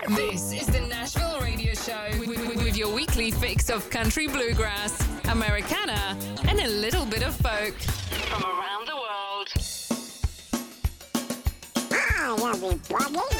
This is the Nashville Radio Show with your weekly fix of country bluegrass, Americana, and a little bit of folk from around the world. Hi, everybody.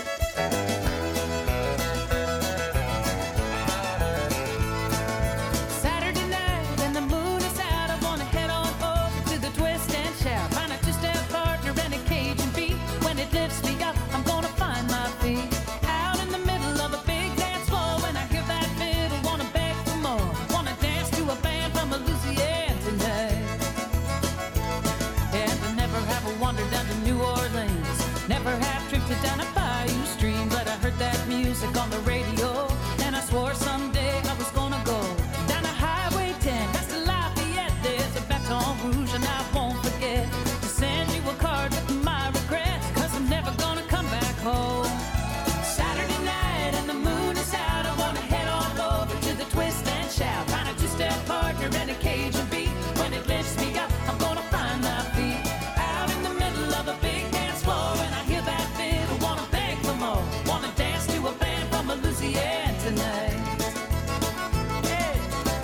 Saturday night and the moon is out. I wanna head on over to the twist and shout. Find a two-step partner and a Cajun beat. When it lifts me up, I'm gonna find my feet. Out in the middle of a big dance floor. When I hear that fiddle, wanna beg for more. Wanna dance to a band from Louisiana tonight. And I never have wandered down to New Orleans. Never have drifted down a bayou stream. But I heard that music on the radio, and I swore someday I was gonna go down a Highway 10 past the Lafayette. There's a Baton Rouge and I won't forget to send you a card with my regrets, 'cause I'm never gonna come back home. Saturday night and the moon is out. I wanna head on over to the twist and shout. Find a two-step partner and a Cajun beat. When it lifts me up, I'm gonna find my feet. Out in the middle of a big dance floor, and I hear that fiddle, wanna beg for more. Wanna dance to a band from Louisiana tonight. Hey.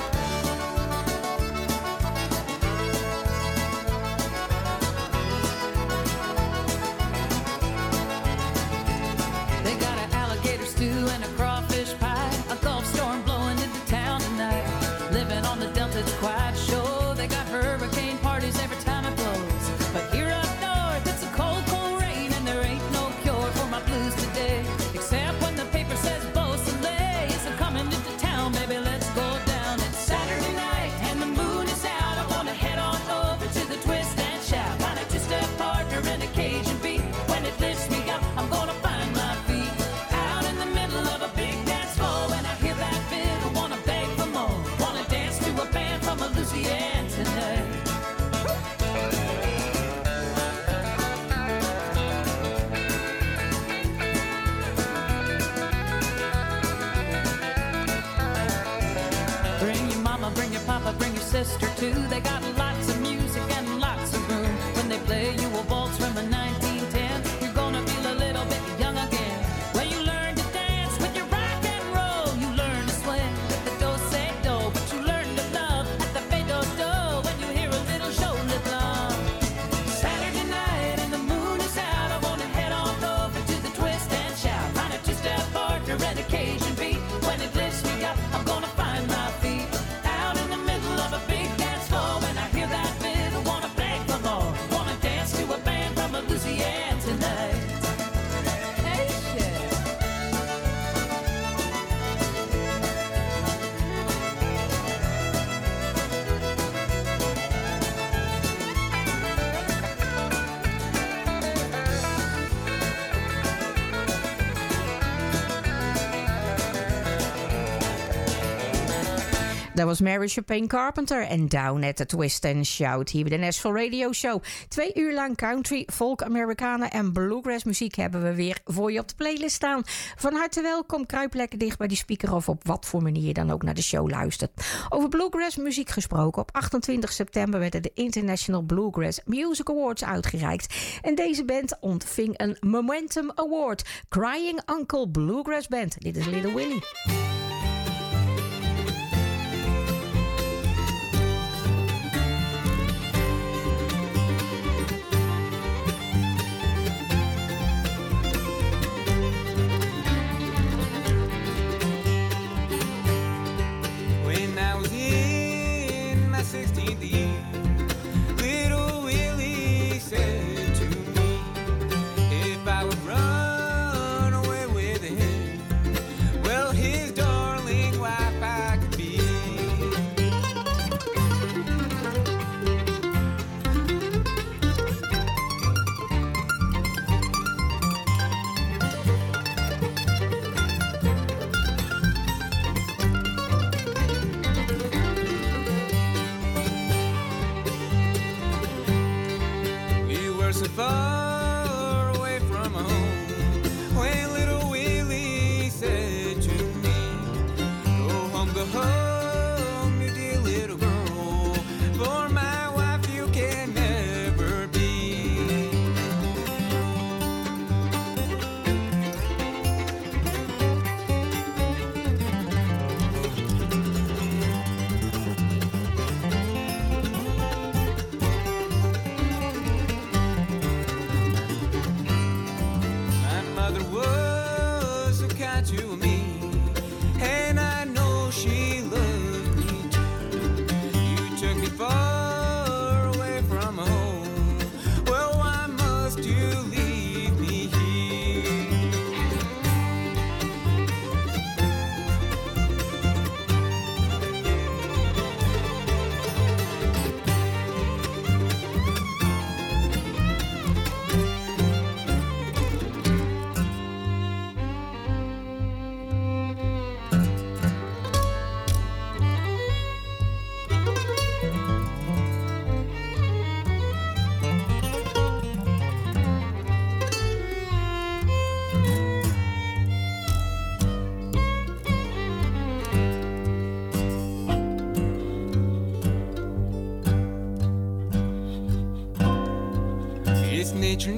They got an alligator stew and a crawfish pie. A Gulf storm blowing into town tonight. Living on the Delta, it's quite sure. They got hurricane parties every time it blows. But here up north, it's a cold, cold rain, and there ain't no cure for my blues today. Except when the paper says Beausoleil is coming into town, baby, let's go down. It's Saturday night and the moon is out. I wanna head on over to the twist and shout. Find a two-step partner and a Cajun beat. When it lifts me up, I'm gonna find my feet. Out in the middle of a big dance floor, when I hear that fiddle, wanna beg for more. Wanna dance to a band from Louisiana tonight. Bring your mama, bring your papa, bring your sister too. They got lots of music and lots of room. When they play you a waltz from a 1910, you're gonna feel a little bit young again. Well, you learn to dance with your rock and roll. You learn to swing with the do-say-do. But you learn to love at the fade-do-do when you hear a little shoulder blunt. Saturday night and the moon is out. I wanna head on over to the twist and shout. Find a two-step partner and a Cajun beat. When it lifts me up, I'm gonna find my feet. Out in the middle of a big dance floor, when I hear that fiddle, wanna beg for more. Wanna dance to a band from Louisiana tonight. Hey, shit. Dat was Mary Chapin Carpenter en Down at the Twist and Shout hier bij de Nashville Radio Show. 2 uur lang country, folk, Americana en bluegrass muziek hebben we weer voor je op de playlist staan. Van harte welkom, kruip lekker dicht bij die speaker of op wat voor manier je dan ook naar de show luistert. Over bluegrass muziek gesproken, op 28 september werden de International Bluegrass Music Awards uitgereikt. En deze band ontving een Momentum Award. Crying Uncle Bluegrass Band. Dit is Little Willie. When I was in my 16th year, little Willie said to me, if I would run away with him, well, his dog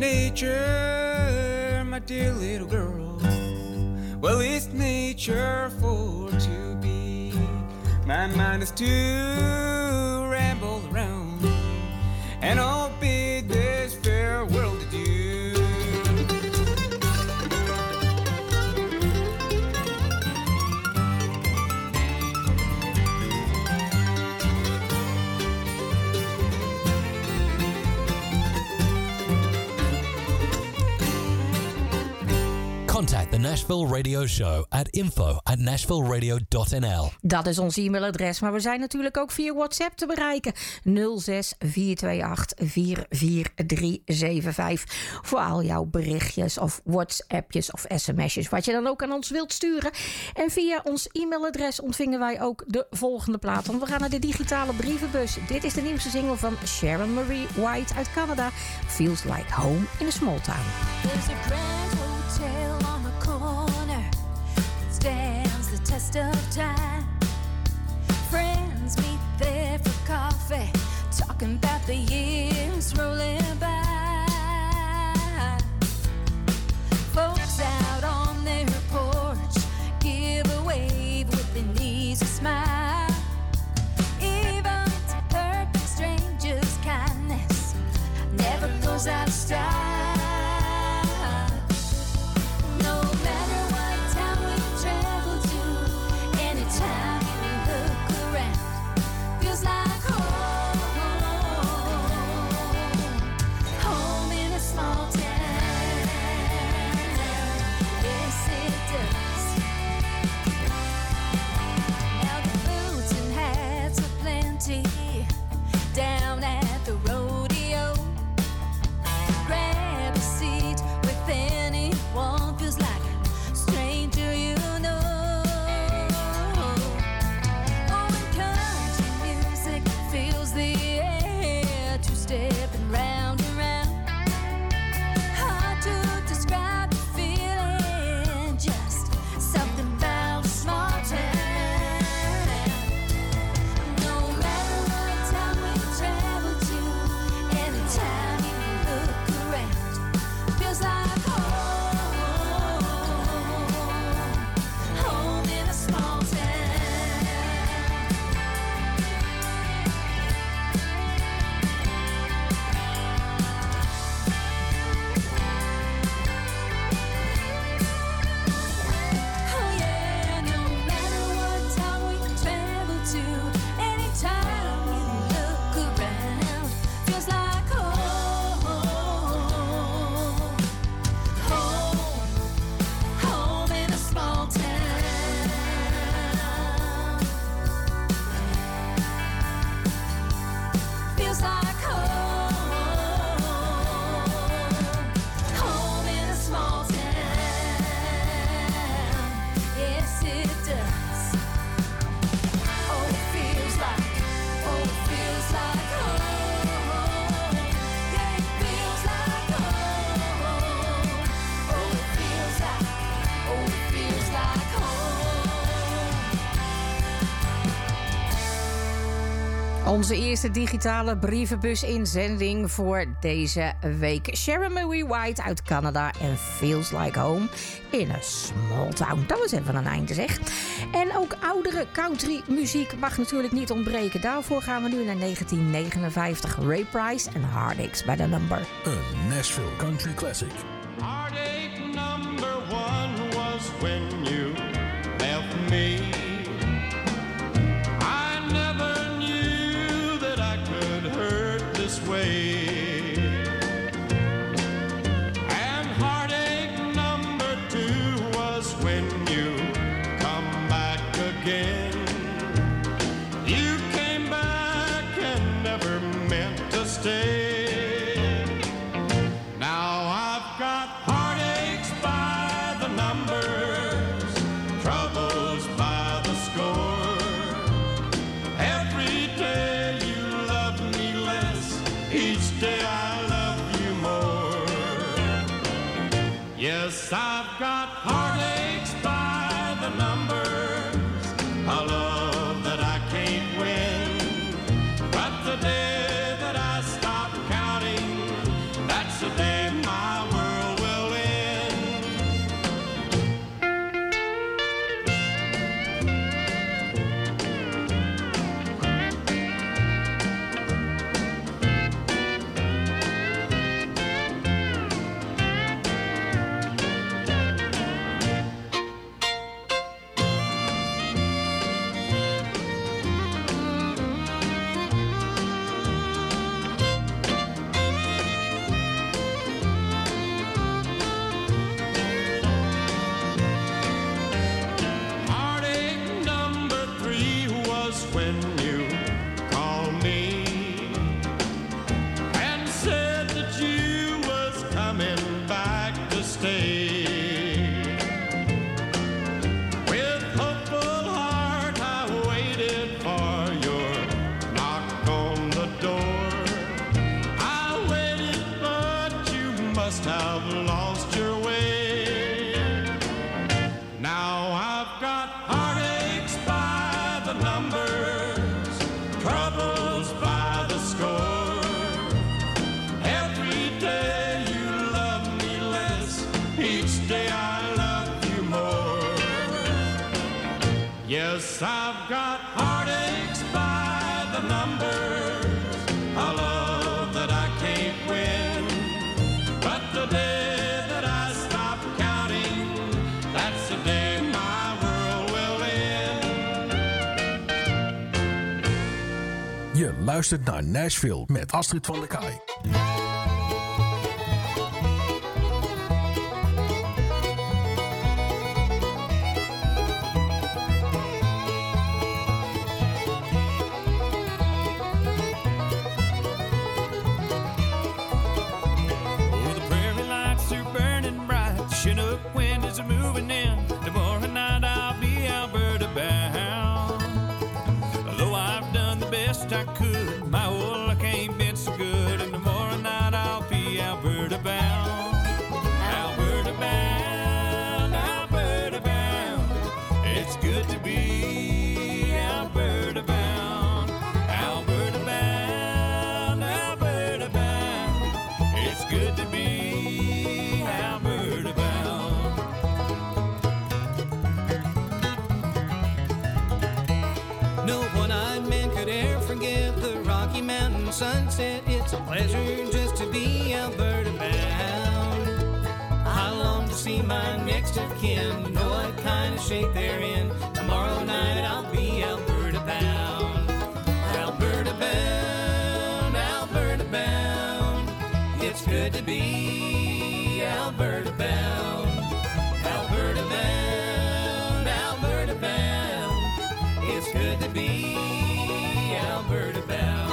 nature, my dear little girl. Well, it's nature for to be. My mind is to ramble around and all bid this fair world adieu. Contact the Nashville Radio Show at info@nashvilleradio.nl. Dat is ons e-mailadres, maar we zijn natuurlijk ook via WhatsApp te bereiken. 06 428 44375. Voor al jouw berichtjes of WhatsAppjes of sms'jes, wat je dan ook aan ons wilt sturen. En via ons e-mailadres ontvingen wij ook de volgende plaat. Want we gaan naar de digitale brievenbus. Dit is de nieuwste single van Sharon Marie White uit Canada. Feels Like Home in a Small Town. There's a grand hotel on the corner, stands the test of time. Friends meet there for coffee, talking about the years rolling by. Folks out on their porch give a wave with an easy smile. Even to perfect strangers, kindness never goes out of style. Down at the rodeo, grab a seat with anyone, feels like a stranger you know. Oh, and country music fills the air, two-stepping round and round. Hard to describe the feeling, just something about a small town. Onze eerste digitale brievenbus-inzending voor deze week. Sharon Marie White uit Canada en Feels Like Home in a Small Town. Dat was even een einde, zeg. En ook oudere country muziek mag natuurlijk niet ontbreken. Daarvoor gaan we nu naar 1959. Ray Price en Heartaches by the Number. Een Nashville Country Classic. Heartache number one was when you left me. Way. And heartache number two was when you come back again. You came back and never meant to stay. Now I've got heartaches by the numbers, troubles by the score. Every day you love me less, each day I love you more. Yes, I've got heartaches by the numbers, a love that I can't win. But the day that I stop counting, that's the day my Yes, I've got heartaches by the numbers, a love that I can't win. But the day that I stop counting, that's the day my world will end. Je luistert naar Nashville met Astrid van der Kaai. Moving in tomorrow night, I'll be Alberta bound. Though I've done the best I could, my whole luck ain't been so good. And tomorrow night, I'll be Alberta bound. Alberta bound, Alberta bound. It's good to be Alberta bound. Alberta bound, Alberta bound. It's good to be Alberta bound. No one-eyed man could ever forget the Rocky Mountain sunset. It's a pleasure just to be Alberta bound. I long to see my next of kin, know what kind of shape they're in. Tomorrow night I'll be Alberta bound. Alberta bound, Alberta bound. It's good to be Alberta bound. Alberta bound, Alberta bound. It's good to be Alberta bound.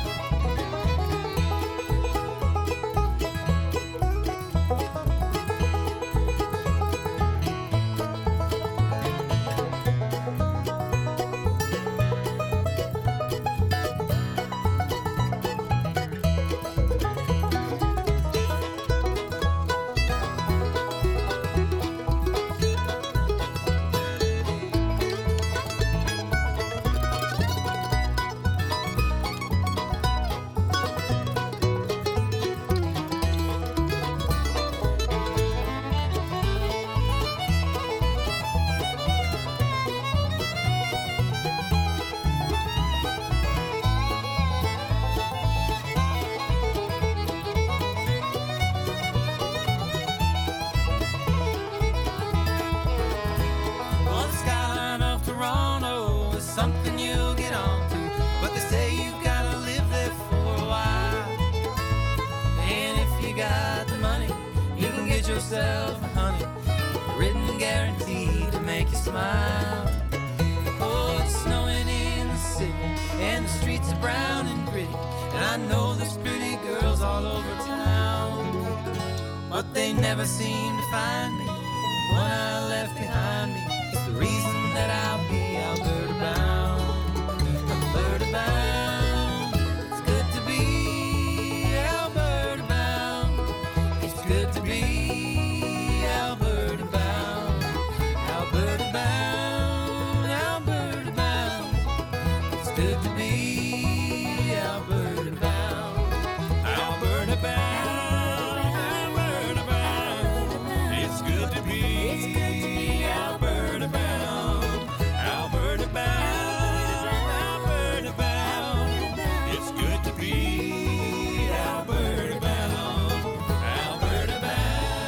Yourself a honey, written guarantee to make you smile. Oh, it's snowing in the city, and the streets are brown and gritty, and I know there's pretty girls all over town, but they never seem to find me. The one I left behind me is the reason that I'll be Alberta bound. Alberta bound. It's good to be Alberta bound. It's good to be Alberta bound, Alberta bound, Alberta bound. It's good to be Alberta bound, Alberta bound, Alberta bound. It's good to be Alberta bound, Alberta bound, Alberta bound. It's good to be Alberta bound, Alberta bound.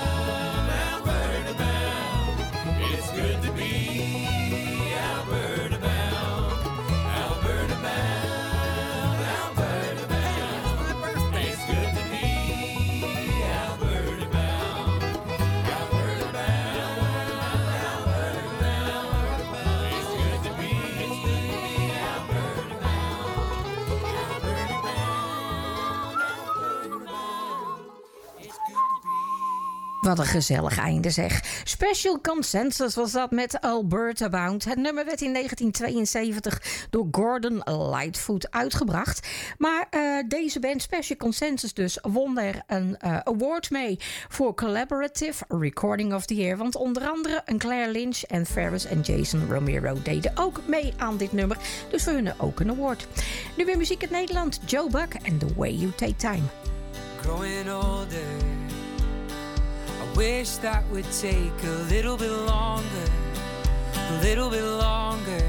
It's good to be Alberta bound, Alberta bound, Alberta bound. It's good to be Alberta bound, Alberta bound, Alberta bound. It's good to be Alberta bound, Alberta bound. It's good to be. Wat een gezellig einde zeg. Special Consensus was dat met Alberta Bound. Het nummer werd in 1972 door Gordon Lightfoot uitgebracht. Maar deze band Special Consensus dus won er een award mee voor Collaborative Recording of the Year. Want onder andere een Claire Lynch en Ferris en Jason Romero deden ook mee aan dit nummer. Dus voor hun ook een award. Nu weer muziek uit Nederland. Joe Buck and The Way You Take Time. Growing older, I wish that would take a little bit longer, a little bit longer.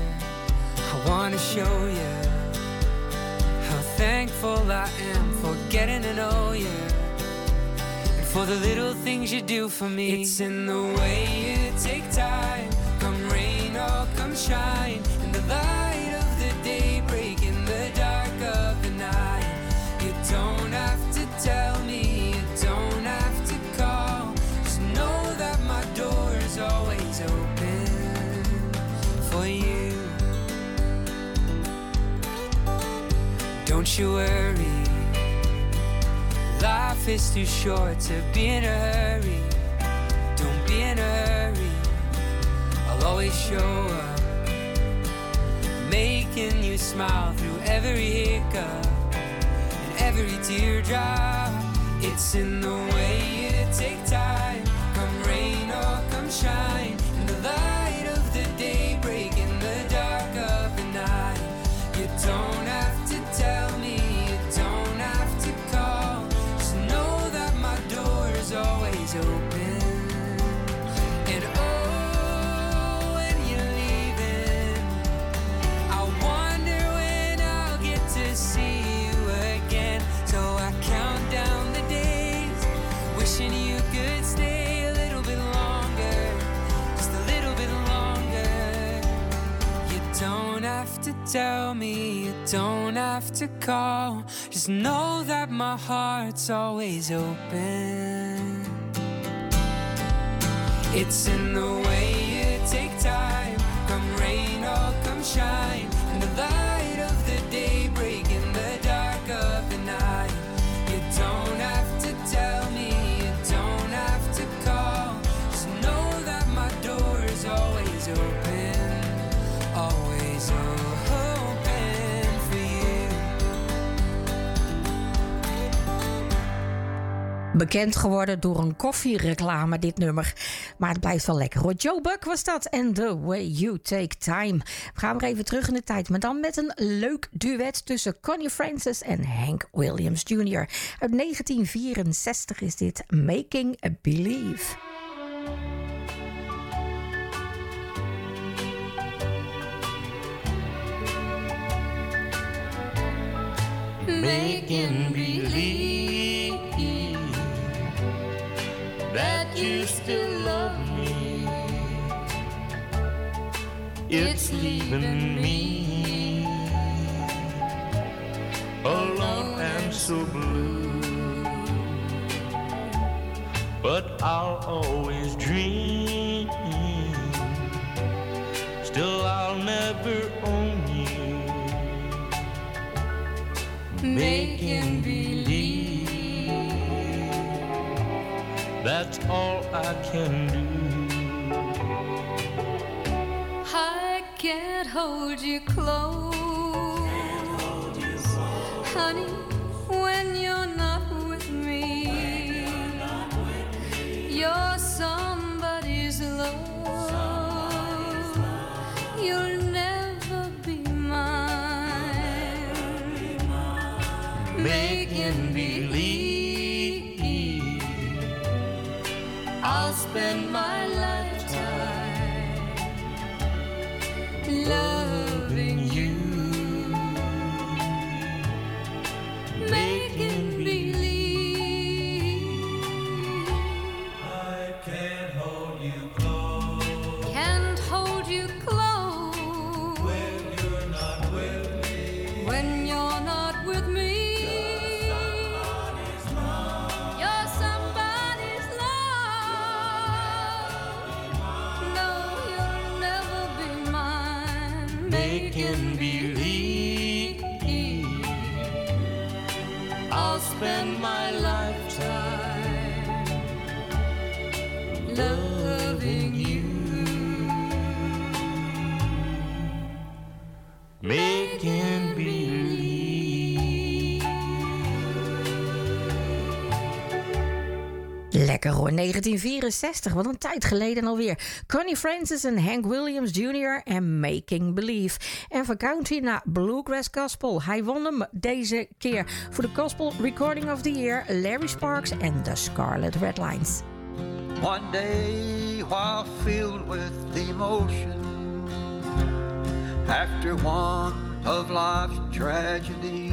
show you how thankful I am for getting to know you, and for the little things you do for me. It's in the way you take time, come rain or come shine, in the light of the day, break in the dark of the night. You don't have to tell me, you don't have to call, just know that my door is always open for you. Don't you worry, life is too short to be in a hurry. Don't be in a hurry, I'll always show up, making you smile through every hiccup and every teardrop. It's in the way you take time, come rain or come shine, in the light of the day, break in the dark of the night. You don't have to tell me, you don't have to call, just know that my door is always open. And oh, when you're leaving, I wonder when I'll get to see you again. So I count down the days, wishing you could stay a little bit longer, just a little bit longer. You don't have to tell me, you don't have to call, just know that my heart's always open. It's in the way you take time, come rain or come shine, in the light of the day, break in the dark of the night. You don't have to tell me, you don't have to call, just know that my door is always open, always open for you. Bekend geworden door een koffiereclame, dit nummer. Maar het blijft wel lekker hoor. Joe Buck was dat en The Way You Take Time. We gaan weer even terug in de tijd, maar dan met een leuk duet tussen Connie Francis en Hank Williams Jr. Uit 1964 is dit Making a Believe. Making believe that you still love me, it's leaving me alone and so blue. But I'll always dream, still I'll never own you. Making believe, that's all I can do. I can't hold you close, honey, when you're not with me. You're somebody's love, you'll never be mine. Making believe, I'll spend my lifetime loving you. Making believe I can't hold you close, can't hold you close when you're not with me. when you're not with me. You're somebody's love. No, you'll never be mine. making believe, I'll spend my lifetime loving you. Making believe. Lekker hoor, 1964, wat een tijd geleden alweer. Connie Francis en Hank Williams Jr. en Making Believe. En van country naar bluegrass gospel. Hij won hem deze keer voor de Gospel Recording of the Year, Larry Sparks en The Scarlet Red Lines. One day, while filled with emotion, after one of life's tragedies.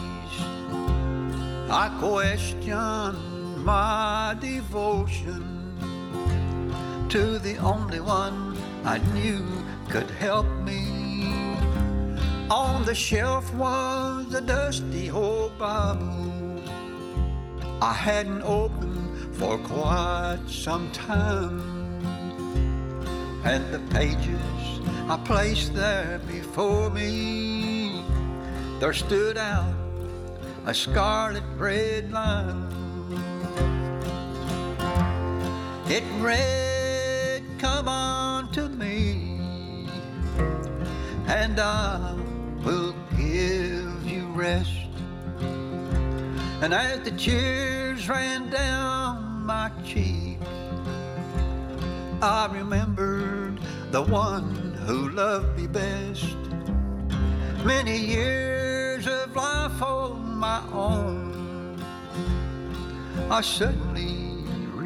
I question my devotion to the only one I knew could help me. On the shelf was a dusty old Bible I hadn't opened for quite some time, and the pages I placed there before me, there stood out a scarlet red line. It read, "Come unto me, and I will give you rest." And as the tears ran down my cheek, I remembered the one who loved me best. Many years of life on my own, I suddenly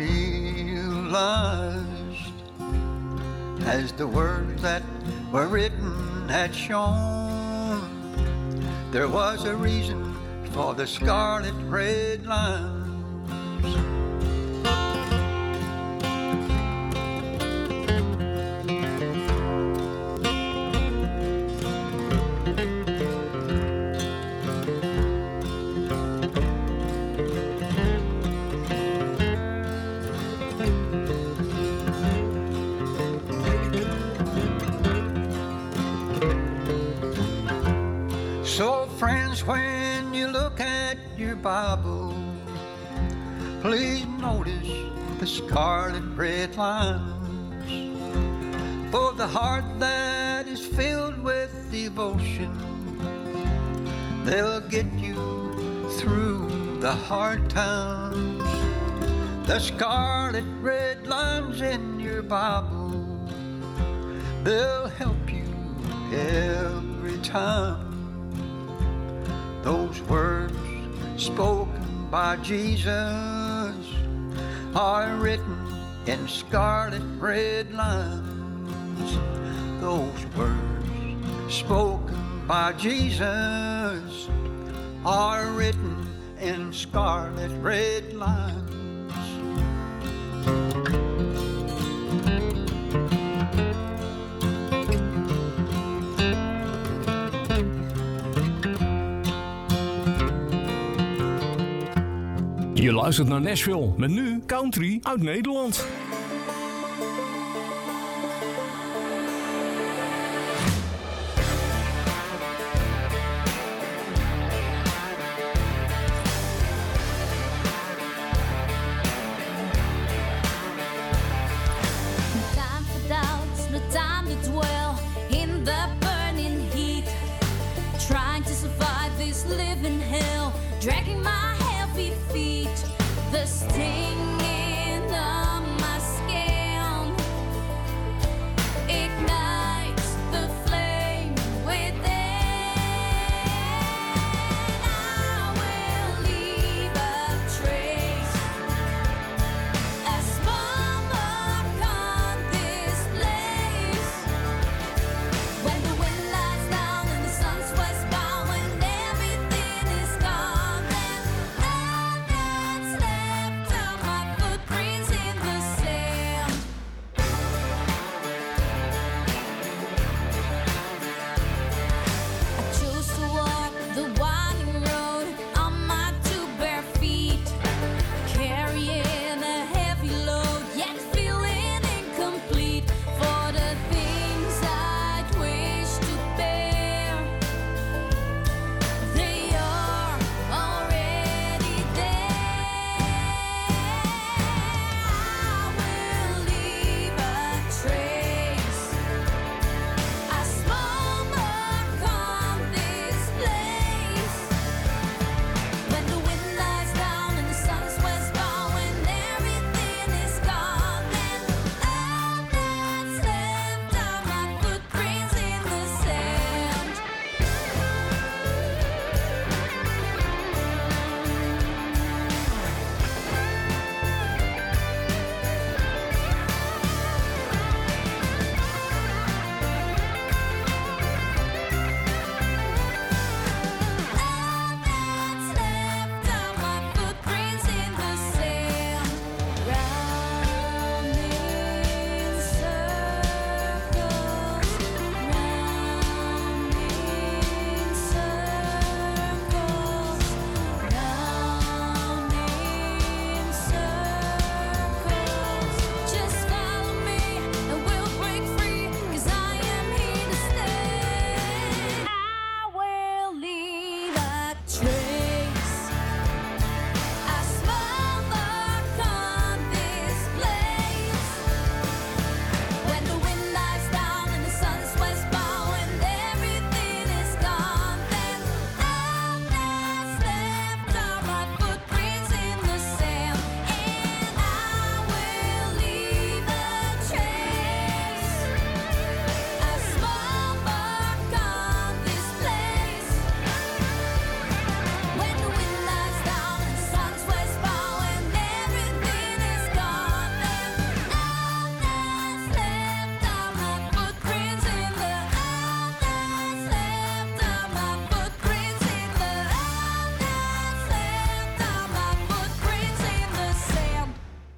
realized, as the words that were written had shown, there was a reason for the scarlet red lines. So friends, when you look at your Bible, please notice the scarlet red lines. For the heart that is filled with devotion, they'll get you through the hard times. The scarlet red lines in your Bible, they'll help you every time. Those words spoken by Jesus are written in scarlet red lines. Those words spoken by Jesus are written in scarlet red lines. Je luistert naar Nashville, met nu country uit Nederland. Dragging my heavy feet, the stinging of my skin ignites the flame within. I will leave a trace, a small mark on this place. When the wind lies down and the sun's westbound, when everything is gone, then all that's left of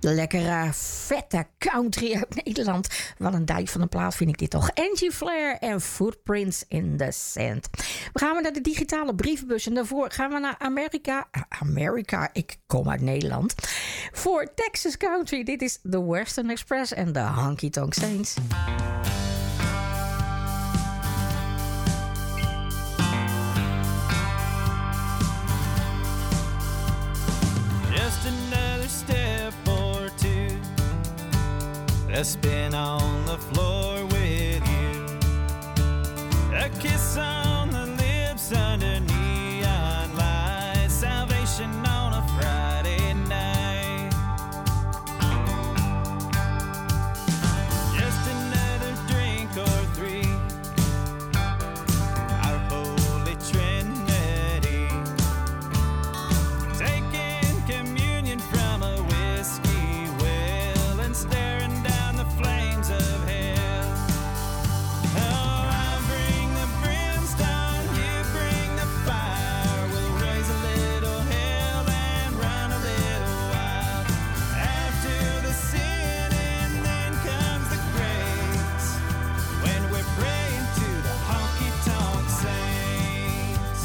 lekkere, vette country uit Nederland. Wat een dijk van een plaat vind ik dit toch. Angie Flair en Footprints in the Sand. We gaan naar de digitale brievenbus en daarvoor gaan we naar Amerika, ik kom uit Nederland. Voor Texas Country, dit is The Western Express en de Honky Tonk Saints. Just another step or two. Let's spin on the floor with you. A kiss on the lips under neon lights. Salvation on a Friday night. Just another drink or three. Our holy trinity. Taking communion from a whiskey well and staring down the flames of hell. Oh, I'll bring the brimstone, you bring the fire. We'll raise a little hell and run a little wild. After the sin and then comes the grace, when we're praying to the honky-tonk saints.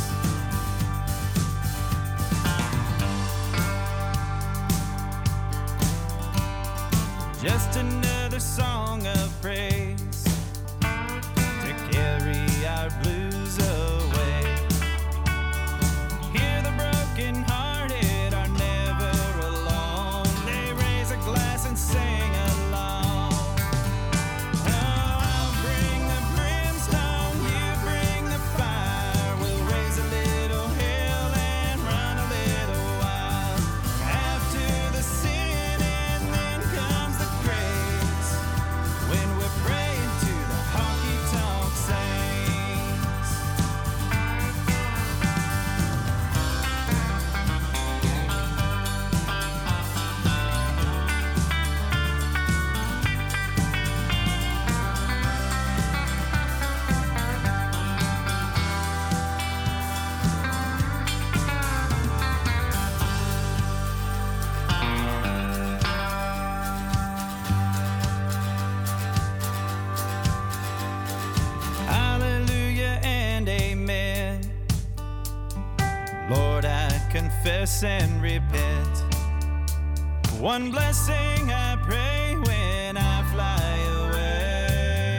Just another song of praise to carry our blues away. Hear the broken-hearted are never alone. They raise a glass and sing along. Oh, I'll bring the brimstone, you bring the fire. We'll raise a little hell and run a little wild. After the sin and then comes the grace, when we're praying to the honky-tonk saints. Hallelujah and amen. Lord, I confess and repent. One blessing I pray when I fly away.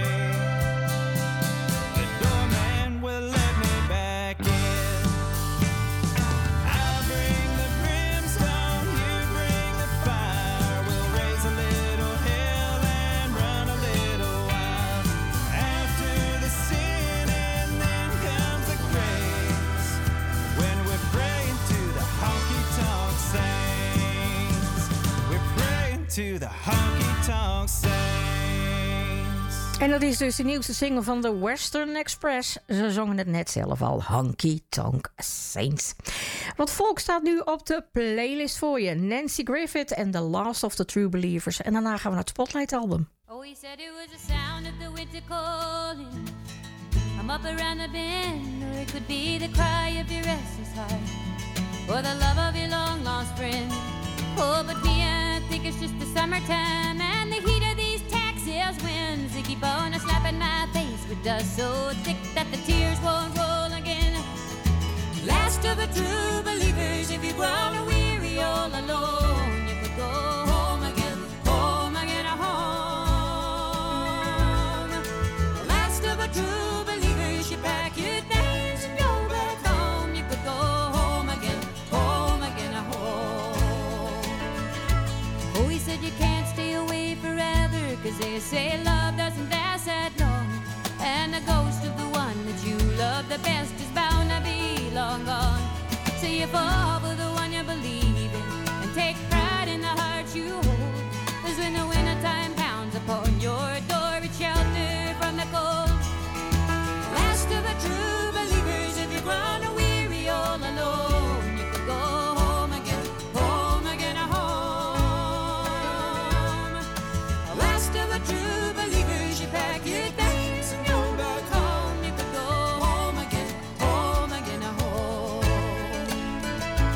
The doorman will let me back in. I'll bring the brimstone, you bring the fire. We'll raise a little hell and run a little wild. After the sin and then comes the grace, when we're praying to the honky-tonk saints. We're praying to the honky-tonk saints. En dat is dus de nieuwste single van de Western Express. Ze zongen het net zelf al, Honky Tonk Saints. Wat volk staat nu op de playlist voor je? Nancy Griffith en The Last of the True Believers. En daarna gaan we naar het Spotlight album. Oh, he said it was the sound of the winter calling. I'm up around the bend, or it could be the cry of your restless heart, or the love of your long lost friend. Oh, but me, I think it's just the summertime and the heat of these Texas winds. They keep on slapping my face with dust so thick that the tears won't roll again. Last of the true believers, if you're grown weary all alone, you could go home again, home again, home. Last of the true believers, you pack your things and go back home. You could go home again, home again, home. Oh, he said you can't stay away forever, 'cause they say love doesn't last that long. And the ghost of the one that you love the best is bound to be long gone. So you fall for the one you believe in and take pride in the heart you hold. 'Cause when the wintertime pounds upon your door, it's shelter from the cold. Last of the true believers, if you're grown weary all alone, you could go home again, home again, home. Last of the true believers, you pack your things and go back home. You could go home again, home again, home.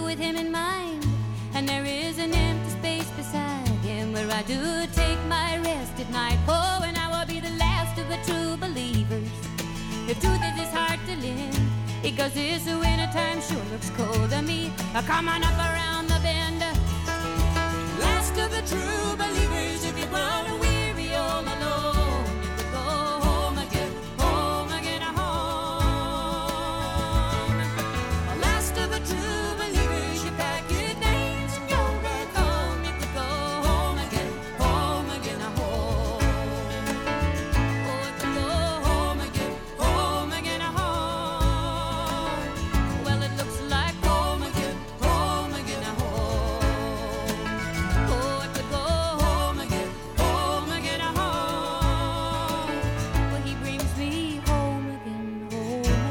with him in mind, and there is an empty space beside him where I do take my rest at night. Oh, and I will be the last of the true believers. If truth is hard to live, because this wintertime sure looks cold to me. Come on up around the bend, last of the true believers. If you grown weary all alone, you could go home again, home again, home. Last of the true believers, you pack your things and go back home. You could go home again, home again, home. Oh, you could go home again, home again, home. Well, it looks like home again, home again, home. Oh, I could go home again, home again, home. Well, he brings me home again, home again,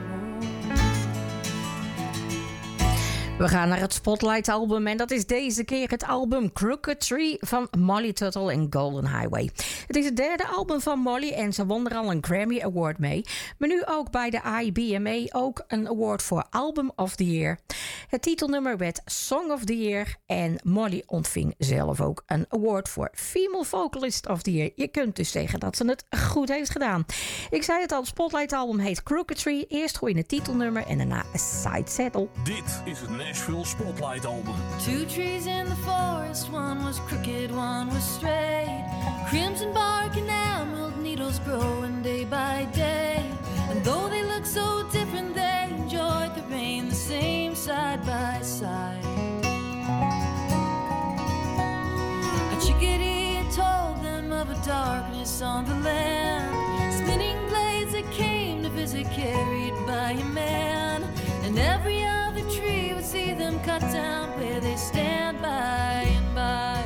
home. We gaan naar het Spotlight album en dat is deze keer het album Crooked Tree van Molly Tuttle en Golden Highway. Het is het derde album van Molly en ze won er al een Grammy Award mee. Maar nu ook bij de IBMA ook een award voor Album of the Year. Het titelnummer werd Song of the Year en Molly ontving zelf ook een award voor Female Vocalist of the Year. Je kunt dus zeggen dat ze het goed heeft gedaan. Ik zei het al, het Spotlight album heet Crooked Tree. Eerst gooi je het titelnummer en daarna A Side Saddle. Dit is het Nashville Spotlight album. Two trees in the forest, one was crooked, one was straight. Crimson bark and emerald needles growing day by day. And though they look so different, they enjoyed the rain the same side by side. A chickadee had told them of a darkness on the land, spinning blades that came to visit carried by a man. And every other tree would see them cut down where they stand by and by.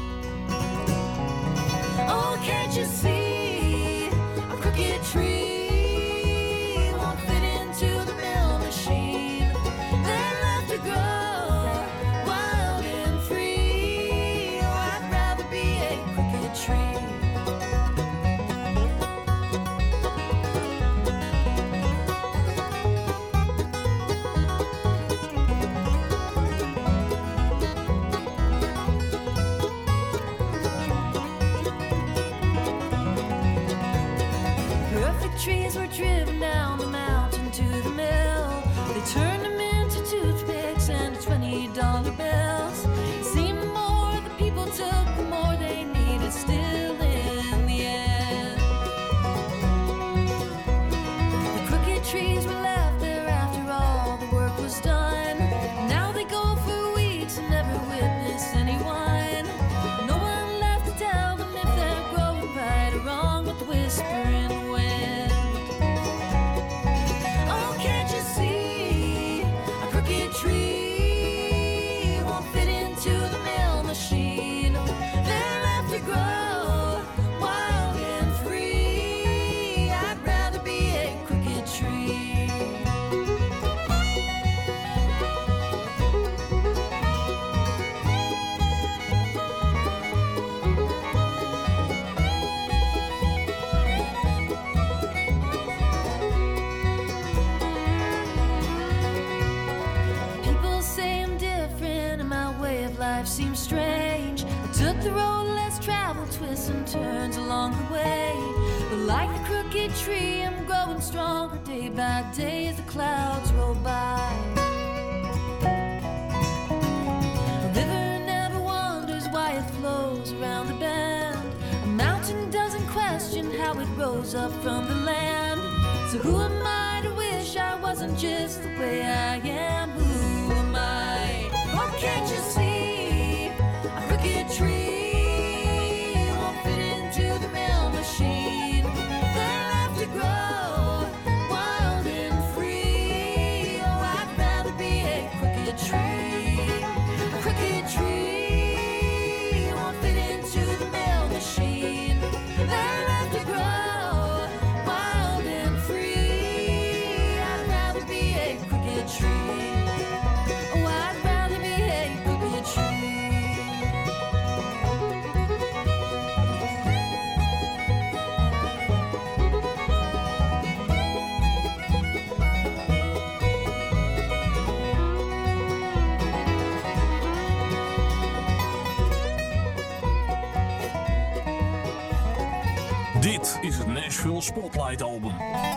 Oh, can't you see a crooked tree won't fit into the mill machine? They're left to grow wild and free. Oh, I'd rather be a crooked tree. Trees were driven down the mountain to the mill. They turned them into toothpicks and $20 bills. Seemed the more the people took, the more they needed still in the end. The crooked trees were left there after all the work was done. Now they go for weeks and never witness anyone. No one left to tell them if they're growing right or wrong with the whispering wind. Tree won't fit into the mill machine. They're left to grow wild and free. I'd rather be a crooked tree. Life seems strange. I took the road less traveled, twists and turns along the way. But like the crooked tree, I'm growing stronger day by day as the clouds roll by. The river never wonders why it flows around the bend. A mountain doesn't question how it rose up from the land. So who am I to wish I wasn't just the way I am? Who am I? What can't you see? A crooked tree won't fit into the mill machine. They're left to grow wild and free. Oh, I'd rather be a crooked tree. A crooked tree won't fit into the mill machine. They're left to grow wild and free. I'd rather be a crooked tree. Dit is het Nashville Spotlight album.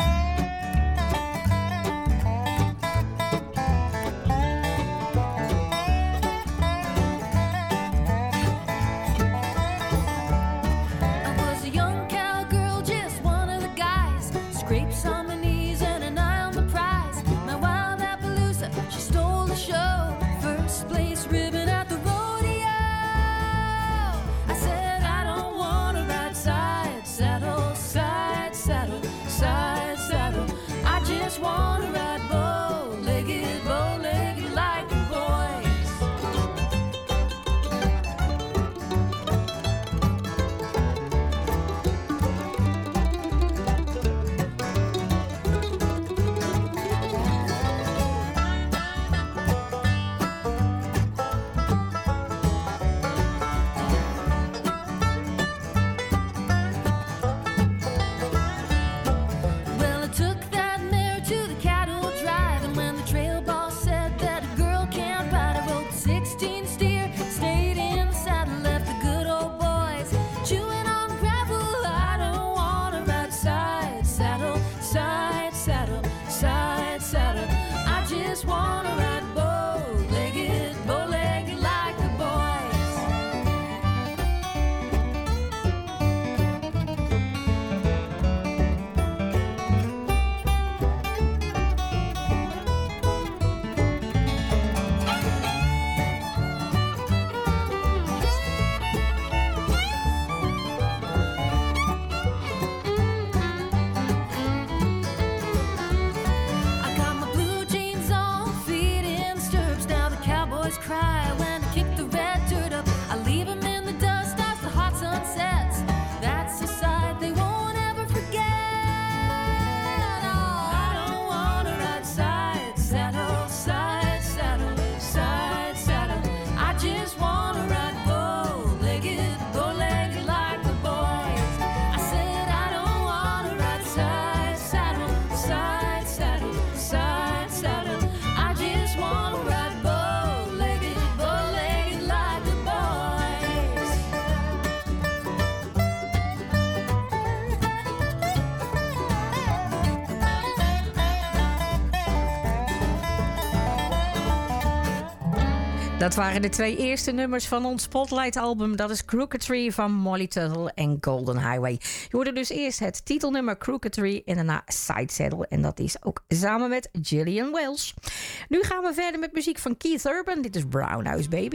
Dat waren de twee eerste nummers van ons Spotlight-album. Dat is Crooked Tree van Molly Tuttle en Golden Highway. Je hoorde dus eerst het titelnummer Crooked Tree en daarna Side Saddle. En dat is ook samen met Gillian Welsh. Nu gaan we verder met muziek van Keith Urban. Dit is Brown House Baby.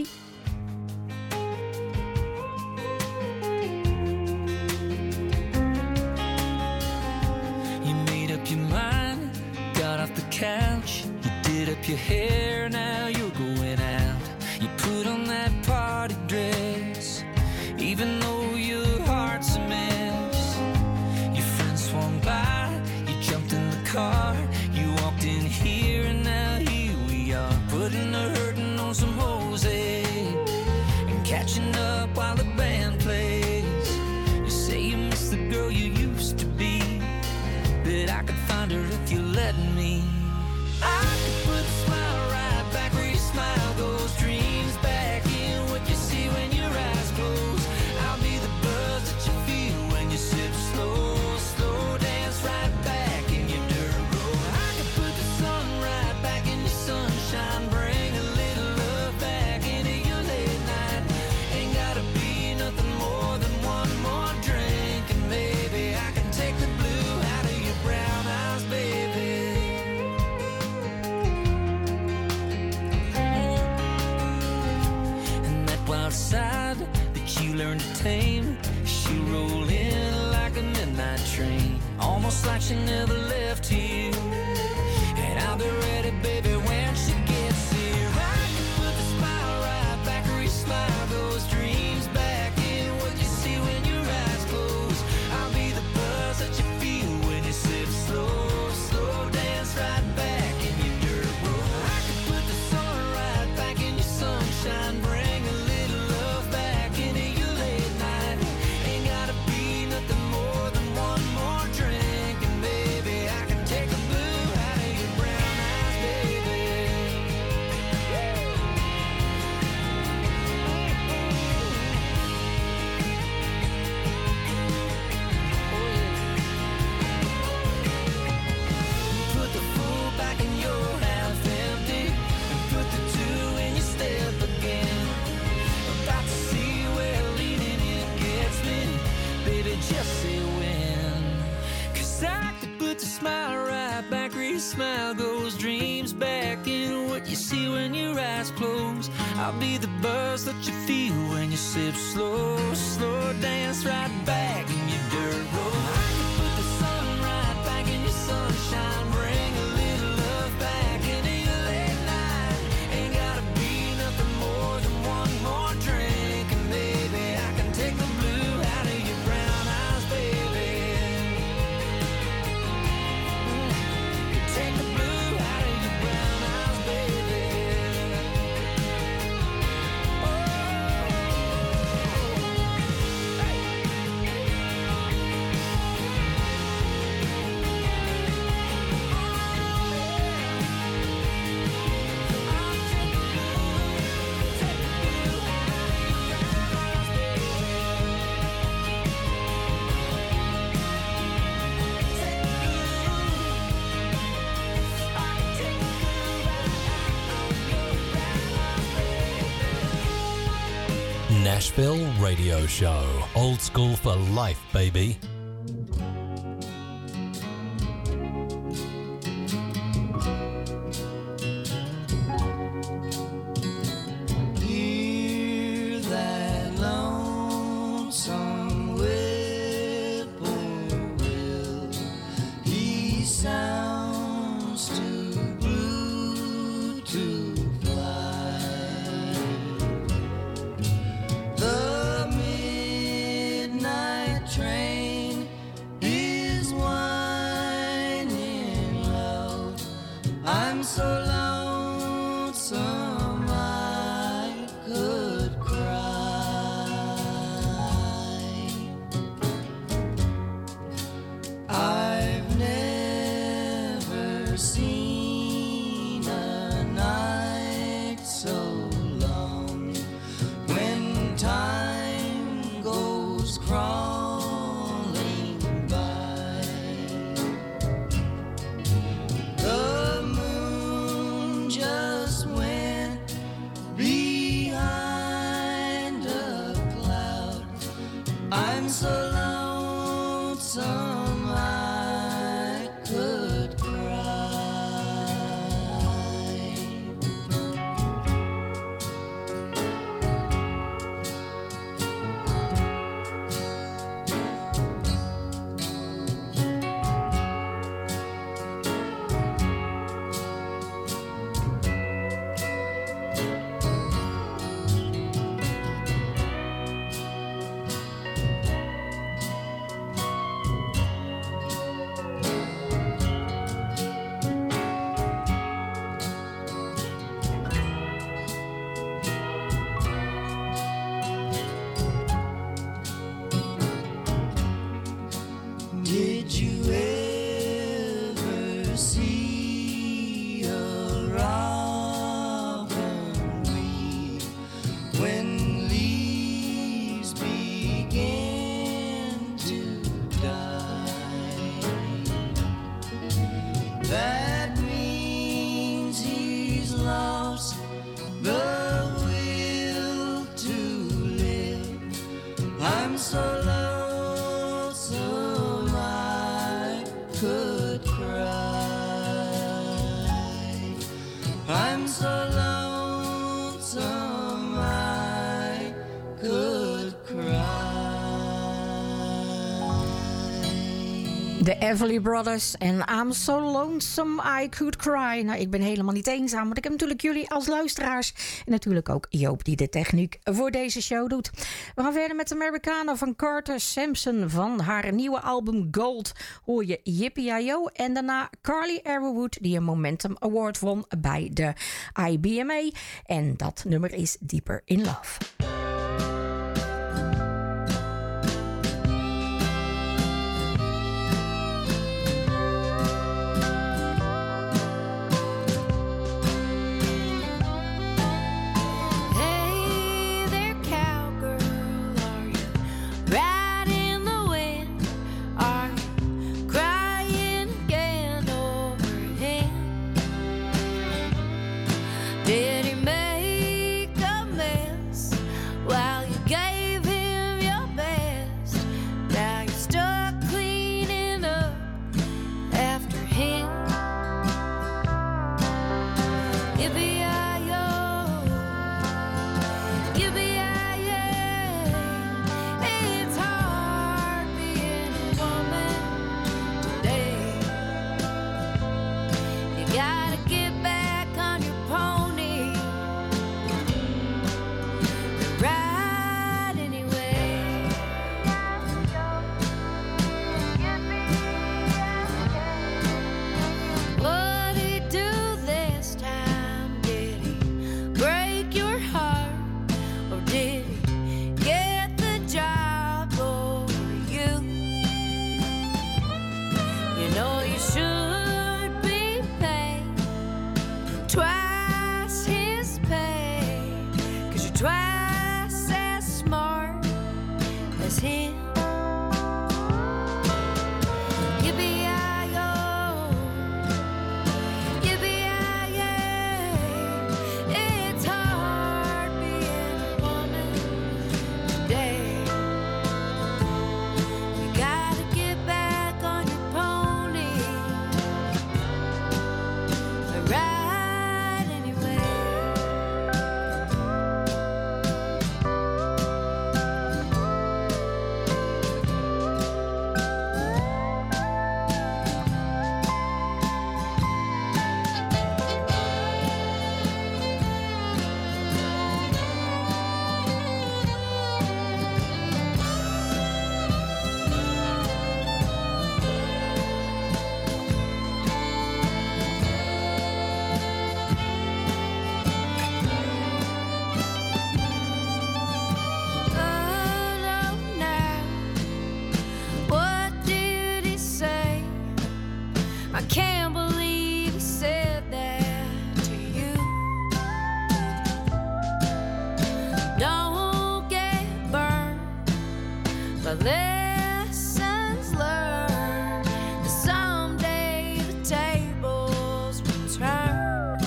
You made up your mind, got off the couch. You did up your hair, now you're going out. You put on that party dress, even though your heart's a mess. Your friends swung by, you jumped in the car. You walked in here and now here we are, putting the hurting on some Jose and catching up while the band plays. You say you miss the girl you used to be, but I could find her if you let me. I could put a smile right back where your smile goes, dreams back in what you see when your eyes close. I'll be the buzz that you feel when you sip slow, slow dance right back in your dirt road. I could put the sun right back in your sunshine, bring a little love back into your late night. Ain't gotta be nothing more than one more drink, and maybe I can take the blue out of your brown eyes, baby. Outside that you learned to tame, she rolled in like a midnight train, almost like she never left here. And I'll be ready, baby, when she gets here. I can put the smile right back where your smile goes, dreams back in what you see when your eyes close. I'll be the buzz that you feel when you sip slow, slow dance right back in your dirt road. I can put the sun right back in your sunshine, bring a little love back into your late night. Ain't gotta be nothing more than one more drink, and baby, I can take the blue out of your brown eyes, baby. see when your eyes close. I'll be the buzz that you feel when you sip slow, slow dance right back in your dirt road. I can put the sun right back in your sunshine, bring a little love back into your late night. Ain't gotta be nothing more than one more drink, and maybe I can take the blue out of your brown eyes, baby. Take the blue out of your brown eyes, baby. Nashville Radio Show. Old school for life, baby. Hear that lonesome whippoorwill. He sounds too blue to fly. The midnight train is whining loud. I'm so lonesome I could cry. I've never seen a night so long when time goes crawling by. The moon just went behind a cloud. I'm so lonesome I could cry. Did you ever see a robin weep when leaves begin to die? That means he's lost the will to live. I'm so lonesome I could cry. I'm so lonesome I could cry. De Everly Brothers en I'm So Lonesome I Could Cry. Nou, ik ben helemaal niet eenzaam, want ik heb natuurlijk jullie als luisteraars. En natuurlijk ook Joop die de techniek voor deze show doet. We gaan verder met Americana van Carter Sampson. Van haar nieuwe album Gold hoor je Yippee-I-Yo. En daarna Carly Arrowood die een Momentum Award won bij de IBMA. En dat nummer is Deeper in Love. Hey there, cowgirl, are you riding the wind? Are you crying again over him? Did he make a mess twice as smart as him. Yippee-yi-yo, yippee-yi-yay. It's hard being a woman today. You gotta get back on your pony and ride anyway. Oh no, now, what did he say? I can't believe he said that to you. Don't get burned by lessons learned. 'Cause someday the tables will turn.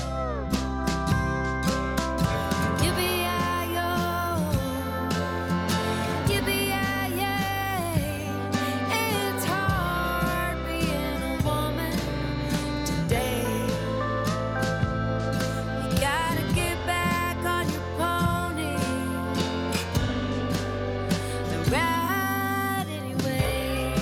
Yippee-yi-yo, yippee-yi-yay. It's hard being a woman today. You gotta get back on your pony and ride anyway.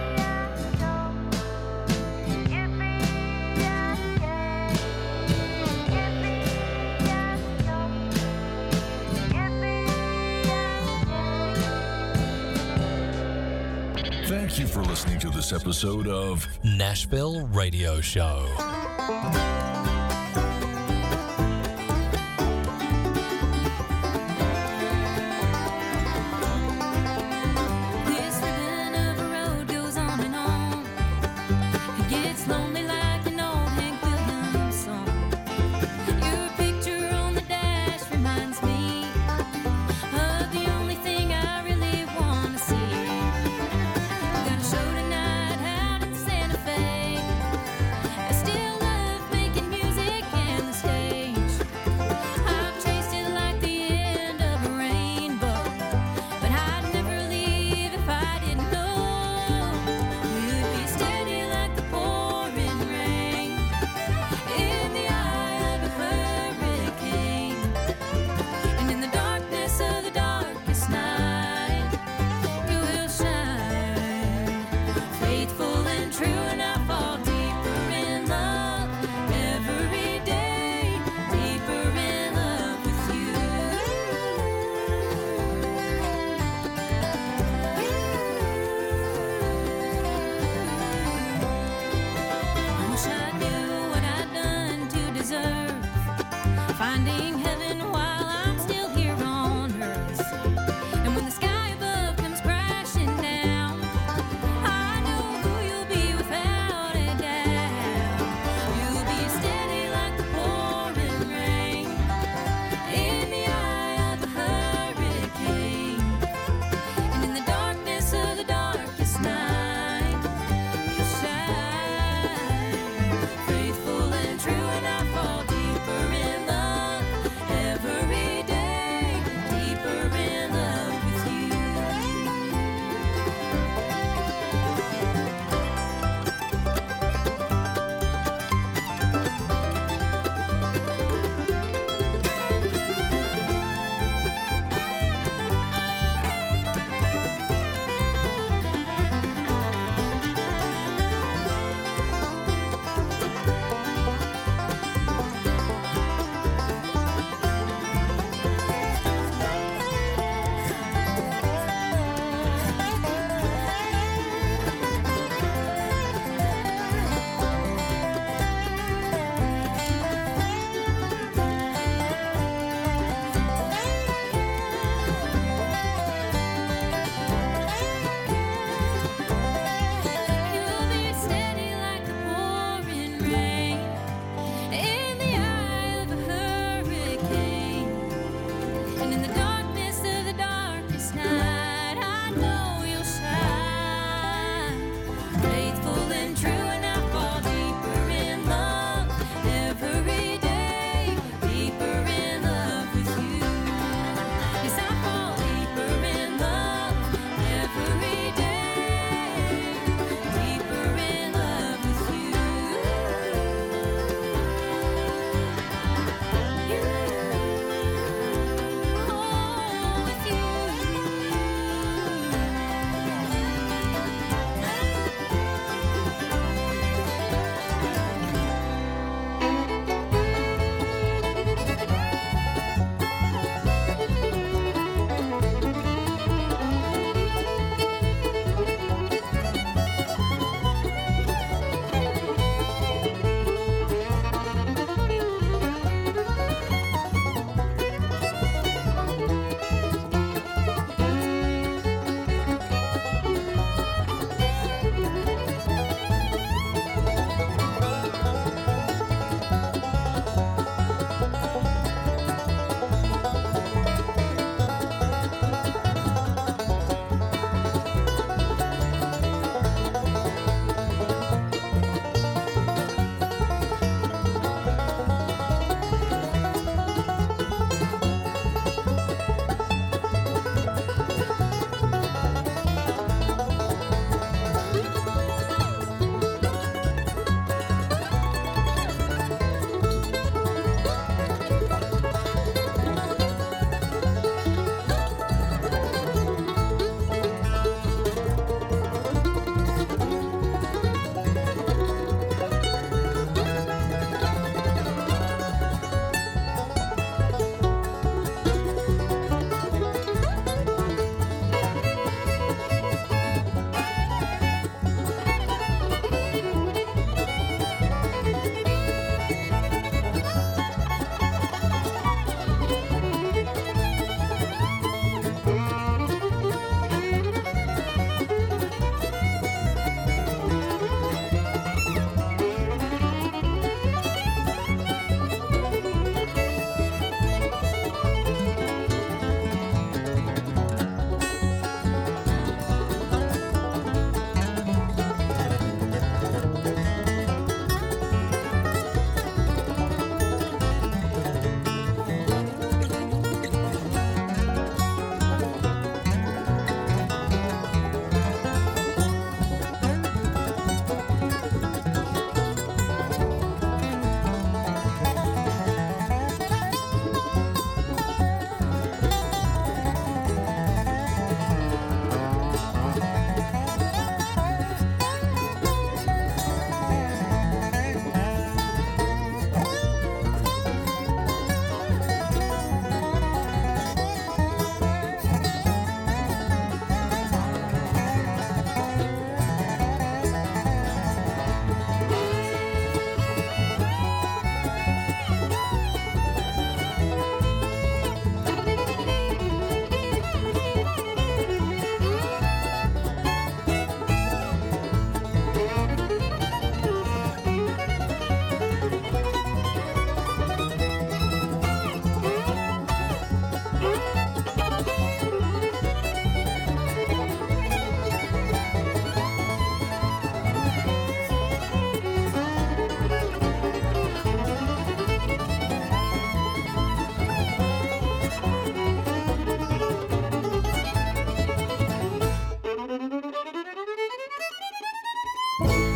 Thank you for listening to this episode of Nashville Radio Show. This ribbon of a road goes on and on. It gets lonely like an old Hank Williams song. Your picture on the dash reminds me of the only thing I really want to see. We got a show tonight out in Santa Fe. I still love making Thank you.